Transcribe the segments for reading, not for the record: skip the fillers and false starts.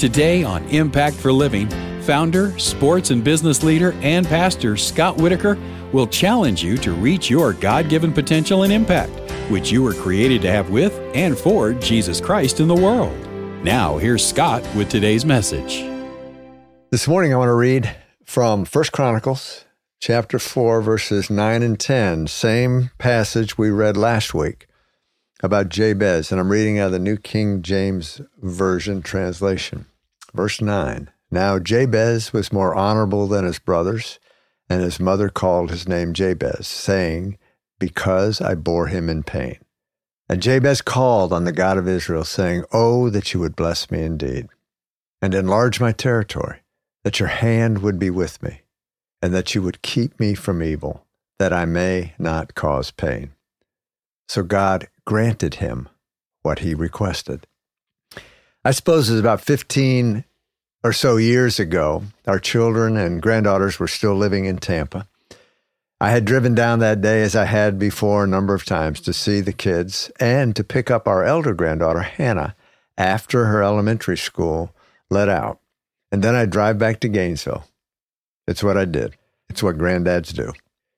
Today on Impact for Living, founder, sports and business leader, and pastor Scott Whitaker will challenge you to reach your God-given potential and impact, which you were created to have with and for Jesus Christ in the world. Now, here's Scott with today's message. This morning I want to read from 1 Chronicles, chapter 4, verses 9 and 10, same passage we read last week about Jabez, and I'm reading out of the New King James Version translation. Verse 9, Now Jabez was more honorable than his brothers, and his mother called his name Jabez, saying, Because I bore him in pain. And Jabez called on the God of Israel, saying, Oh, that you would bless me indeed, and enlarge my territory, that your hand would be with me, and that you would keep me from evil, that I may not cause pain. So God granted him what he requested. I suppose it was about 15 or so years ago. Our children and granddaughters were still living in Tampa. I had driven down that day, as I had before a number of times, to see the kids and to pick up our elder granddaughter, Hannah, after her elementary school let out. And then I'd drive back to Gainesville. It's what I did. It's what granddads do.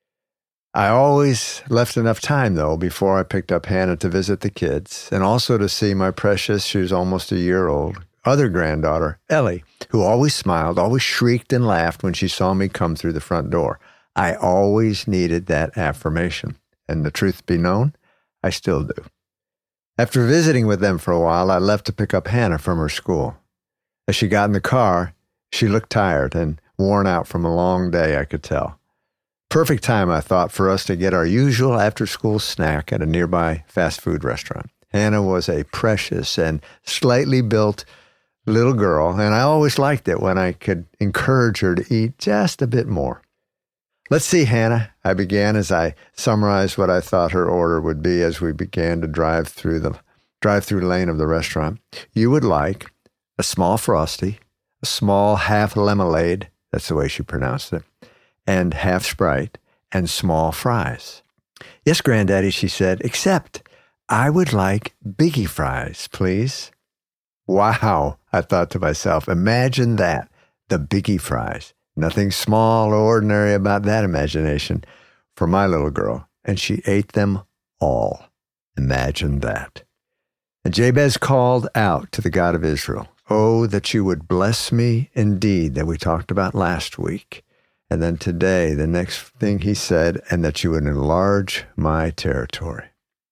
I always left enough time, though, before I picked up Hannah to visit the kids and also to see my precious, she was almost a year old, other granddaughter, Ellie, who always smiled, always shrieked and laughed when she saw me come through the front door. I always needed that affirmation. And the truth be known, I still do. After visiting with them for a while, I left to pick up Hannah from her school. As she got in the car, she looked tired and worn out from a long day, I could tell. Perfect time, I thought, for us to get our usual after-school snack at a nearby fast food restaurant. Hannah was a precious and slightly built little girl, and I always liked it when I could encourage her to eat just a bit more. Let's see, Hannah, I began as I summarized what I thought her order would be as we began to drive through the drive-through lane of the restaurant. You would like a small Frosty, a small half lemonade, that's the way she pronounced it, and half Sprite, and small fries. Yes, Granddaddy, she said, except I would like biggie fries, please. Wow, I thought to myself, imagine that, the biggie fries. Nothing small or ordinary about that imagination for my little girl, and she ate them all. Imagine that. And Jabez called out to the God of Israel, Oh, that you would bless me indeed, that we talked about last week. And then today, the next thing he said, and that you would enlarge my territory.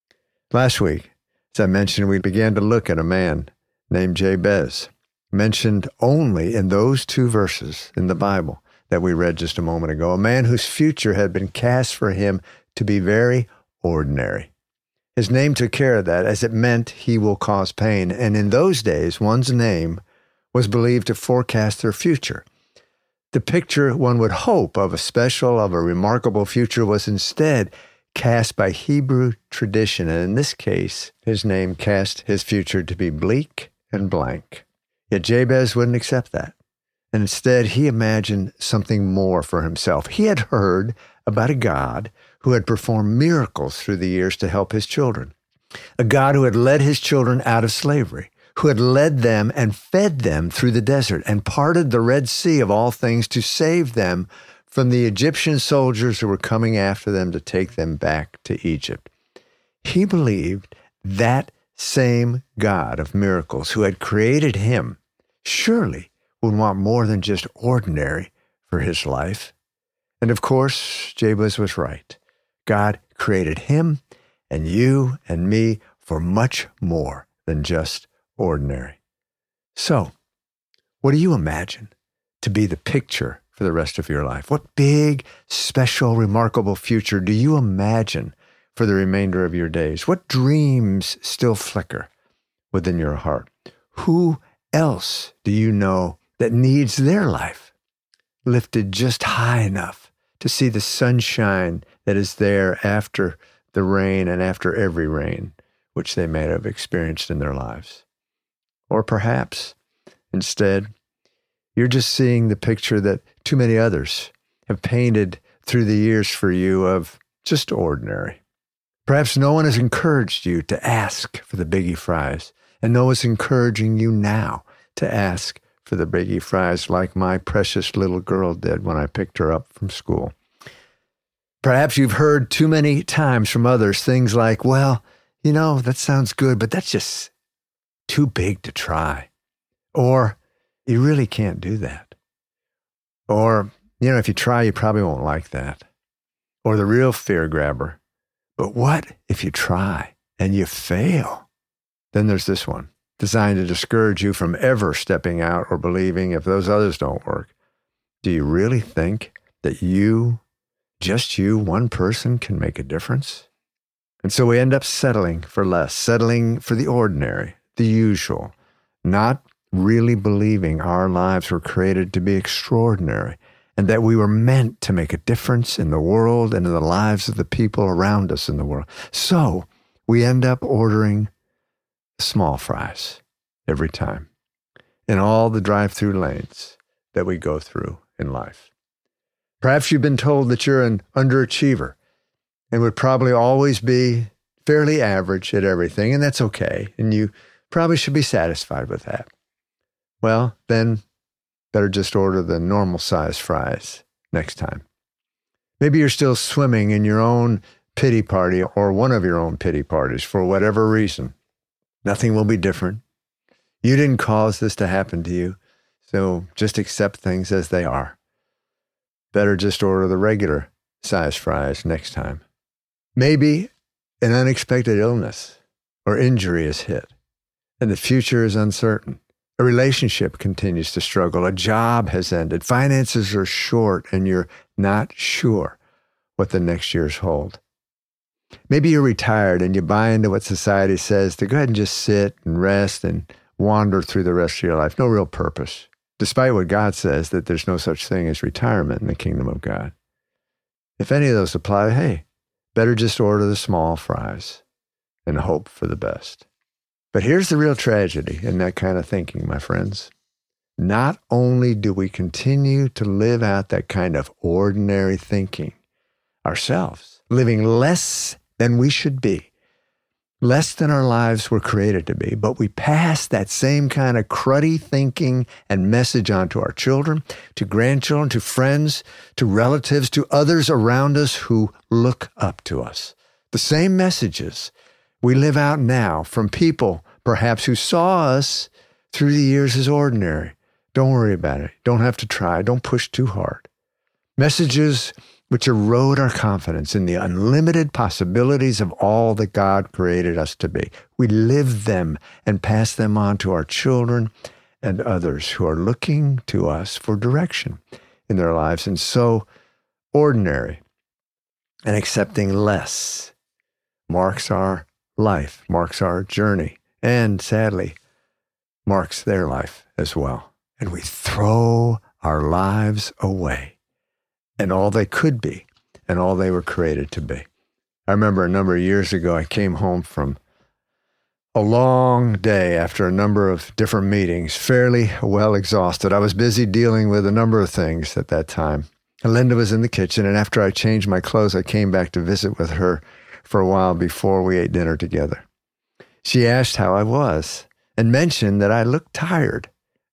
Last week, as I mentioned, we began to look at a man named Jabez, mentioned only in those two verses in the Bible that we read just a moment ago, a man whose future had been cast for him to be very ordinary. His name took care of that, as it meant he will cause pain. And in those days, one's name was believed to forecast their future. The picture one would hope of a remarkable future was instead cast by Hebrew tradition. And in this case, his name cast his future to be bleak and blank. Yet Jabez wouldn't accept that. And instead, he imagined something more for himself. He had heard about a God who had performed miracles through the years to help his children. A God who had led his children out of slavery, who had led them and fed them through the desert and parted the Red Sea of all things to save them from the Egyptian soldiers who were coming after them to take them back to Egypt. He believed that same God of miracles who had created him surely would want more than just ordinary for his life. And of course, Jabez was right. God created him and you and me for much more than just ordinary. So, what do you imagine to be the picture for the rest of your life? What big, special, remarkable future do you imagine for the remainder of your days? What dreams still flicker within your heart? Who else do you know that needs their life lifted just high enough to see the sunshine that is there after the rain and after every rain, which they may have experienced in their lives? Or perhaps, instead, you're just seeing the picture that too many others have painted through the years for you of just ordinary. Perhaps no one has encouraged you to ask for the biggie fries, and no one's encouraging you now to ask for the baggy fries like my precious little girl did when I picked her up from school. Perhaps you've heard too many times from others things like, well, that sounds good, but that's just too big to try. Or, you really can't do that. Or, if you try, you probably won't like that. Or the real fear grabber, but what if you try and you fail? Then there's this one, designed to discourage you from ever stepping out or believing if those others don't work. Do you really think that just you, one person, can make a difference? And so we end up settling for less, settling for the ordinary, the usual, not really believing our lives were created to be extraordinary and that we were meant to make a difference in the world and in the lives of the people around us in the world. So we end up ordering small fries every time in all the drive-through lanes that we go through in life. Perhaps you've been told that you're an underachiever and would probably always be fairly average at everything, and that's okay, and you probably should be satisfied with that. Well, then better just order the normal-sized fries next time. Maybe you're still swimming in your own pity party or one of your own pity parties for whatever reason. Nothing will be different. You didn't cause this to happen to you, so just accept things as they are. Better just order the regular size fries next time. Maybe an unexpected illness or injury is hit, and the future is uncertain. A relationship continues to struggle. A job has ended. Finances are short, and you're not sure what the next years hold. Maybe you're retired and you buy into what society says to go ahead and just sit and rest and wander through the rest of your life. No real purpose, despite what God says that there's no such thing as retirement in the kingdom of God. If any of those apply, hey, better just order the small fries and hope for the best. But here's the real tragedy in that kind of thinking, my friends. Not only do we continue to live out that kind of ordinary thinking ourselves, living less than we should be, less than our lives were created to be, but we pass that same kind of cruddy thinking and message on to our children, to grandchildren, to friends, to relatives, to others around us who look up to us. The same messages we live out now from people, perhaps, who saw us through the years as ordinary. Don't worry about it. Don't have to try. Don't push too hard. Messages which erode our confidence in the unlimited possibilities of all that God created us to be. We live them and pass them on to our children and others who are looking to us for direction in their lives. And so ordinary and accepting less marks our life, marks our journey, and sadly, marks their life as well. And we throw our lives away and all they could be and all they were created to be. I remember a number of years ago, I came home from a long day after a number of different meetings, fairly well exhausted. I was busy dealing with a number of things at that time. And Linda was in the kitchen, and after I changed my clothes, I came back to visit with her for a while before we ate dinner together. She asked how I was and mentioned that I looked tired.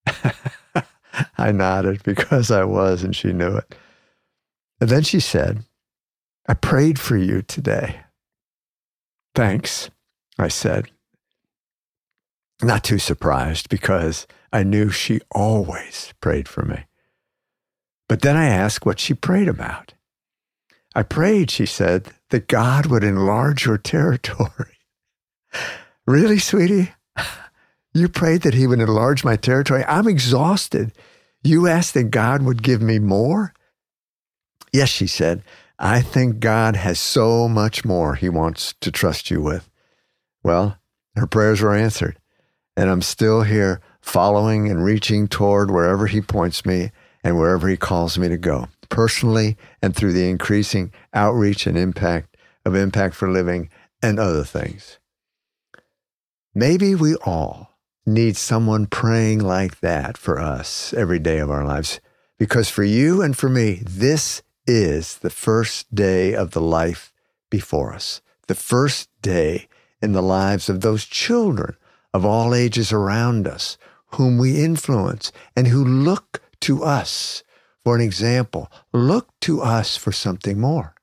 I nodded because I was, and she knew it. And then she said, "I prayed for you today." "Thanks," I said, not too surprised because I knew she always prayed for me. But then I asked what she prayed about. "I prayed," she said, "that God would enlarge your territory." "Really, sweetie? You prayed that he would enlarge my territory? I'm exhausted. You asked that God would give me more?" "Yes," she said, "I think God has so much more he wants to trust you with." Well, her prayers were answered, and I'm still here following and reaching toward wherever he points me and wherever he calls me to go, personally and through the increasing outreach and impact of Impact for Living and other things. Maybe we all need someone praying like that for us every day of our lives, because for you and for me, this is the first day of the life before us, the first day in the lives of those children of all ages around us whom we influence and who look to us for an example, look to us for something more.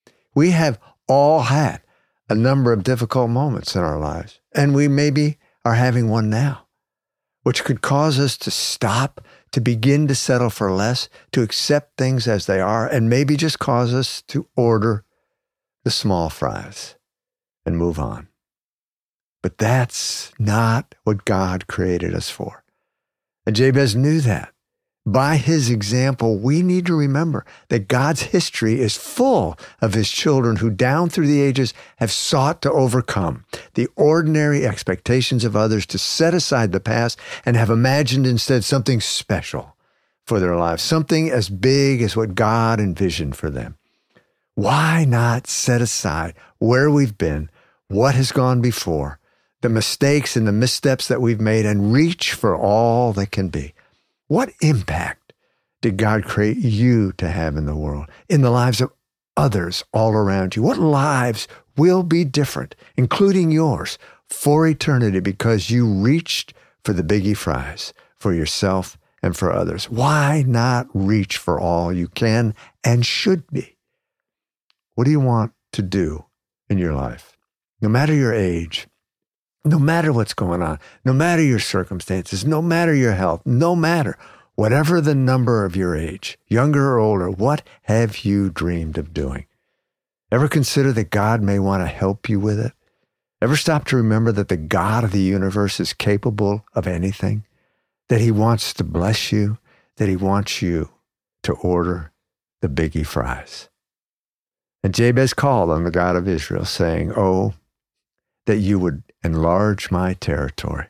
We have all had a number of difficult moments in our lives, and we maybe are having one now, which could cause us to stop, to begin to settle for less, to accept things as they are, and maybe just cause us to order the small fries and move on. But that's not what God created us for. And Jabez knew that. By his example, we need to remember that God's history is full of his children who down through the ages have sought to overcome the ordinary expectations of others, to set aside the past and have imagined instead something special for their lives, something as big as what God envisioned for them. Why not set aside where we've been, what has gone before, the mistakes and the missteps that we've made, and reach for all that can be? What impact did God create you to have in the world, in the lives of others all around you? What lives will be different, including yours, for eternity because you reached for the biggie fries for yourself and for others? Why not reach for all you can and should be? What do you want to do in your life? No matter your age, no matter what's going on, no matter your circumstances, no matter your health, no matter whatever the number of your age, younger or older, what have you dreamed of doing? Ever consider that God may want to help you with it? Ever stop to remember that the God of the universe is capable of anything? That he wants to bless you? That he wants you to order the biggie fries? And Jabez called on the God of Israel, saying, "Oh, that you would enlarge my territory."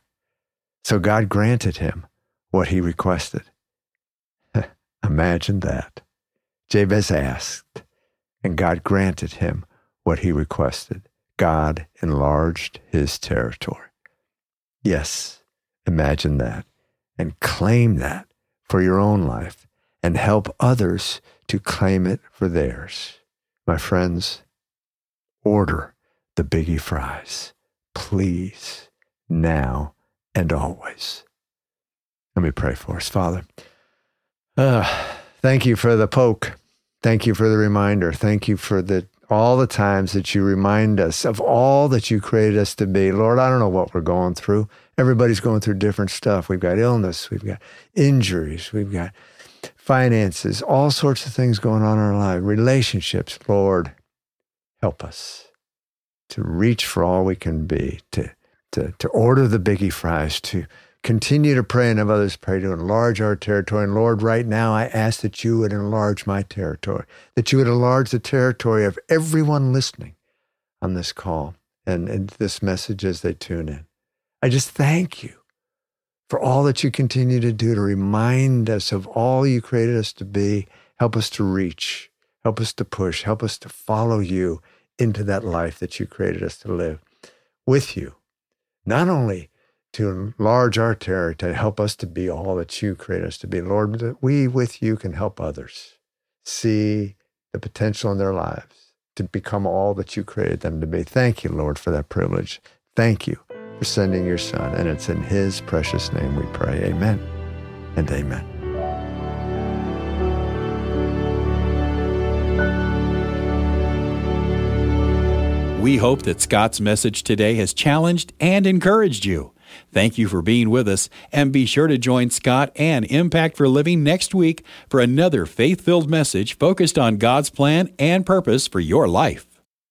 So God granted him what he requested. Imagine that. Jabez asked, and God granted him what he requested. God enlarged his territory. Yes, imagine that, and claim that for your own life, and help others to claim it for theirs. My friends, order the biggie fries, please, now and always. Let me pray for us. Father, thank you for the poke. Thank you for the reminder. Thank you for all the times that you remind us of all that you created us to be. Lord, I don't know what we're going through. Everybody's going through different stuff. We've got illness. We've got injuries. We've got finances, all sorts of things going on in our life, relationships. Lord, help us to reach for all we can be, to order the biggie fries, to continue to pray and have others pray, to enlarge our territory. And Lord, right now I ask that you would enlarge my territory, that you would enlarge the territory of everyone listening on this call and this message as they tune in. I just thank you for all that you continue to do to remind us of all you created us to be. Help us to reach, help us to push, help us to follow you into that life that you created us to live with you. Not only to enlarge our territory, to help us to be all that you created us to be, Lord, that we with you can help others see the potential in their lives to become all that you created them to be. Thank you, Lord, for that privilege. Thank you for sending your Son, and it's in his precious name we pray. Amen and amen. We hope that Scott's message today has challenged and encouraged you. Thank you for being with us, and be sure to join Scott and Impact for Living next week for another faith-filled message focused on God's plan and purpose for your life.